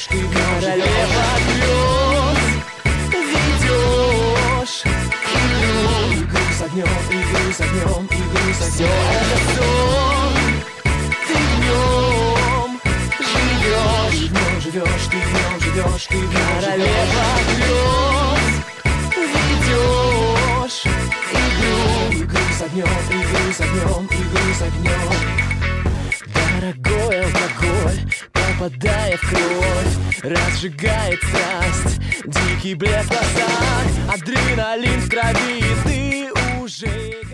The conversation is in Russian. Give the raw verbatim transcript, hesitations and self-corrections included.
живешь, ты в нем королева грез ведешь игру, игру с огнем, игру с огнем, игру с огнем. Все это сон, ты в нем живешь, в нем живешь, ты в нем живешь, ты в нем королева грез ведешь игру, игру с огнем, игру с огнем, игру с огнем. Дорогой алкоголь, попадая в кровь, разжигает страсть, дикий блеск в глазах, адреналин в крови, и ты уже